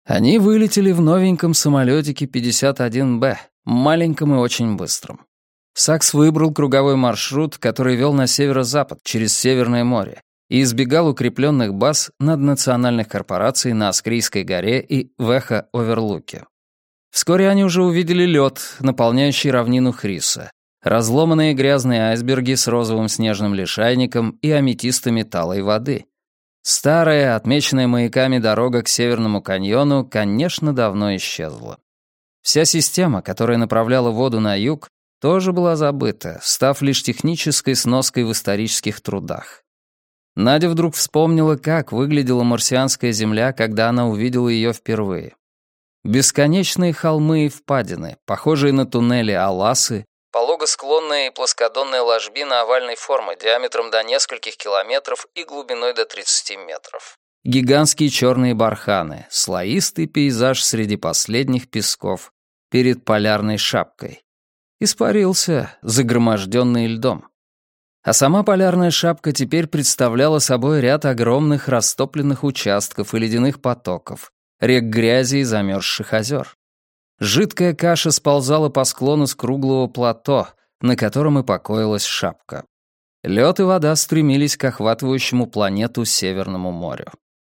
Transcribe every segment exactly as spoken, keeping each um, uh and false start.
Они вылетели в новеньком самолетике пятьдесят один бэ, маленьком и очень быстром. Сакс выбрал круговой маршрут, который вел на северо-запад, через Северное море, и избегал укрепленных баз наднациональных корпораций на Аскрийской горе и в Эхо-Оверлуке. Вскоре они уже увидели лед, наполняющий равнину Хриса, разломанные грязные айсберги с розовым снежным лишайником и аметистами талой воды. Старая, отмеченная маяками дорога к Северному каньону, конечно, давно исчезла. Вся система, которая направляла воду на юг, тоже была забыта, став лишь технической сноской в исторических трудах. Надя вдруг вспомнила, как выглядела марсианская земля, когда она увидела ее впервые. Бесконечные холмы и впадины, похожие на туннели Аласы, пологосклонная и плоскодонная ложбина овальной формы диаметром до нескольких километров и глубиной до тридцати метров. Гигантские черные барханы, слоистый пейзаж среди последних песков перед полярной шапкой. Испарился, загроможденный льдом. А сама полярная шапка теперь представляла собой ряд огромных растопленных участков и ледяных потоков, рек грязи и замерзших озер. Жидкая каша сползала по склону с круглого плато, на котором и покоилась шапка. Лед и вода стремились к охватывающему планету Северному морю.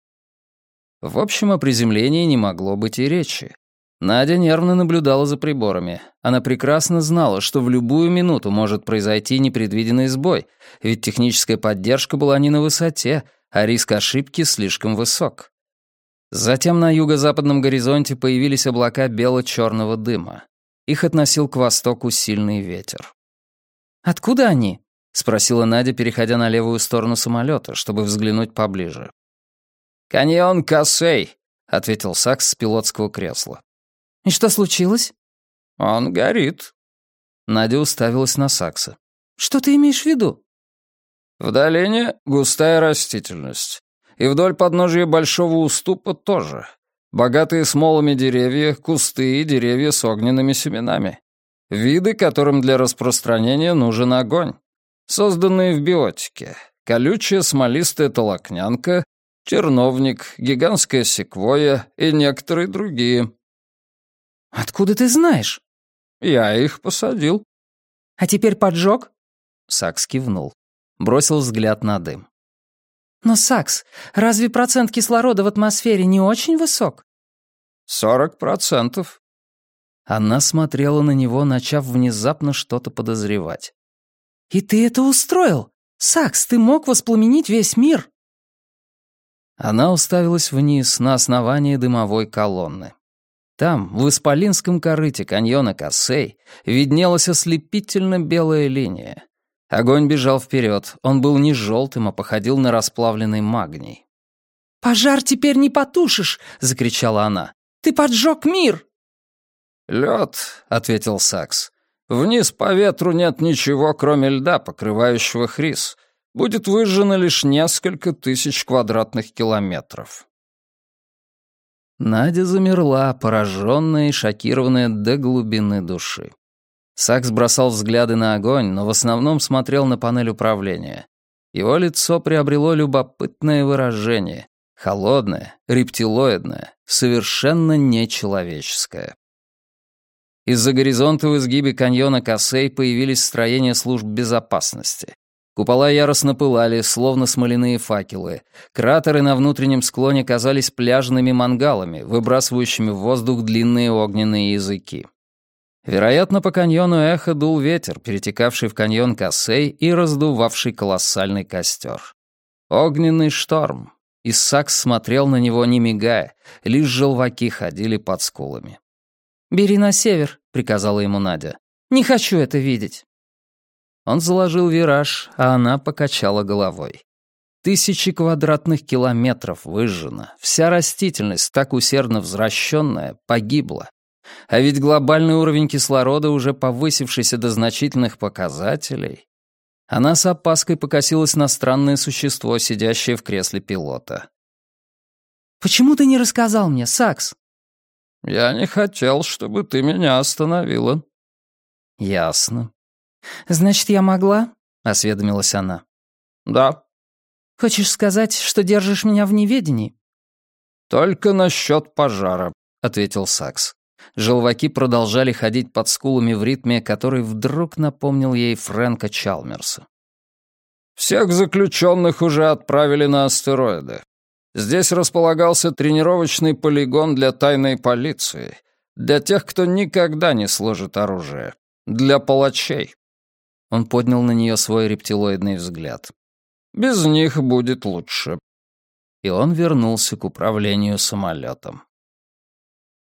В общем, о приземлении не могло быть и речи. Надя нервно наблюдала за приборами. Она прекрасно знала, что в любую минуту может произойти непредвиденный сбой, ведь техническая поддержка была не на высоте, а риск ошибки слишком высок. Затем на юго-западном горизонте появились облака бело-черного дыма. Их относил к востоку сильный ветер. «Откуда они?» — спросила Надя, переходя на левую сторону самолета, чтобы взглянуть поближе. «Каньон Кассей», — ответил Сакс с пилотского кресла. «И что случилось?» «Он горит». Надя уставилась на Сакса. «Что ты имеешь в виду?» «В долине густая растительность. И вдоль подножия большого уступа тоже. Богатые смолами деревья, кусты и деревья с огненными семенами. Виды, которым для распространения нужен огонь. Созданные в биотике. Колючая смолистая толокнянка, терновник, гигантская секвойя и некоторые другие». «Откуда ты знаешь?» «Я их посадил». «А теперь поджег?» Сакс кивнул. Бросил взгляд на дым. «Но, Сакс, разве процент кислорода в атмосфере не очень высок?» «Сорок процентов». Она смотрела на него, начав внезапно что-то подозревать. «И ты это устроил? Сакс, ты мог воспламенить весь мир?» Она уставилась вниз, на основание дымовой колонны. Там, в исполинском корыте каньона Кассей, виднелась ослепительно белая линия. Огонь бежал вперед, он был не желтым, а походил на расплавленный магний. «Пожар теперь не потушишь!» — закричала она. «Ты поджег мир!» «Лед», — ответил Сакс. «Вниз по ветру нет ничего, кроме льда, покрывающего Хрис. Будет выжжено лишь несколько тысяч квадратных километров». Надя замерла, пораженная и шокированная до глубины души. Сакс бросал взгляды на огонь, но в основном смотрел на панель управления. Его лицо приобрело любопытное выражение, холодное, рептилоидное, совершенно нечеловеческое. Из-за горизонта в изгибе каньона Кассей появились строения служб безопасности. Купола яростно пылали, словно смоляные факелы. Кратеры на внутреннем склоне казались пляжными мангалами, выбрасывающими в воздух длинные огненные языки. Вероятно, по каньону Эхо дул ветер, перетекавший в каньон Кассей и раздувавший колоссальный костер. Огненный шторм. И Сакс смотрел на него, не мигая, лишь желваки ходили под скулами. «Бери на север», — приказала ему Надя. «Не хочу это видеть». Он заложил вираж, а она покачала головой. Тысячи квадратных километров выжжено, вся растительность, так усердно взращенная, погибла. А ведь глобальный уровень кислорода, уже повысившийся до значительных показателей. Она с опаской покосилась на странное существо, сидящее в кресле пилота. «Почему ты не рассказал мне, Сакс?» «Я не хотел, чтобы ты меня остановила». «Ясно. Значит, я могла?» — осведомилась она. «Да». «Хочешь сказать, что держишь меня в неведении?» «Только насчет пожара», — ответил Сакс. Желваки продолжали ходить под скулами в ритме, который вдруг напомнил ей Фрэнка Чалмерса. «Всех заключенных уже отправили на астероиды. Здесь располагался тренировочный полигон для тайной полиции, для тех, кто никогда не сложит оружие, для палачей». Он поднял на нее свой рептилоидный взгляд. «Без них будет лучше». И он вернулся к управлению самолетом.